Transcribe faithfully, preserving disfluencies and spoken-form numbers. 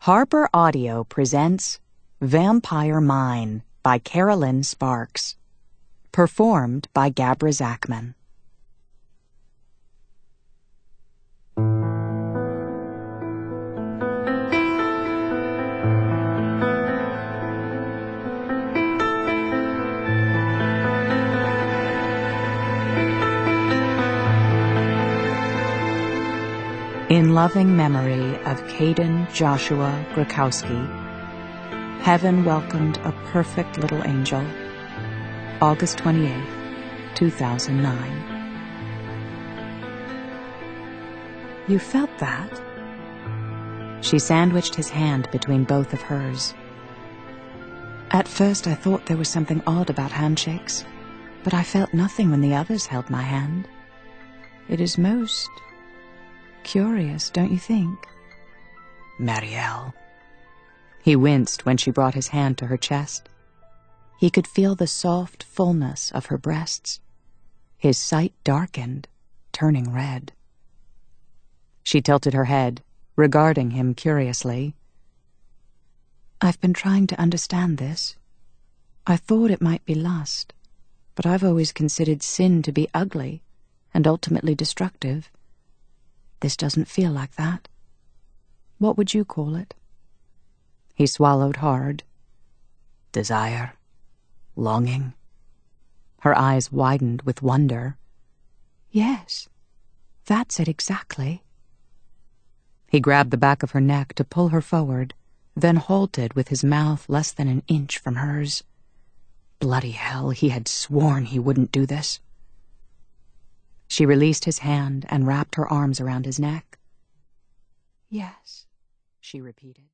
Harper Audio presents Vampire Mine by Carolyn Sparks. Performed by Gabra Zachman. In loving memory of Caden Joshua Grakowski, heaven welcomed a perfect little angel. August twenty-eighth, two thousand nine. You felt that? She sandwiched his hand between both of hers. At first I thought there was something odd about handshakes, but I felt nothing when the others held my hand. It is most curious, don't you think? Marielle. He winced when she brought his hand to her chest. He could feel the soft fullness of her breasts. His sight darkened, turning red. She tilted her head, regarding him curiously. I've been trying to understand this. I thought it might be lust, but I've always considered sin to be ugly and ultimately destructive. This doesn't feel like that. What would you call it? He swallowed hard. Desire. Longing. Her eyes widened with wonder. Yes, that's it exactly. He grabbed the back of her neck to pull her forward, then halted with his mouth less than an inch from hers. Bloody hell, he had sworn he wouldn't do this. She released his hand and wrapped her arms around his neck. Yes, she repeated.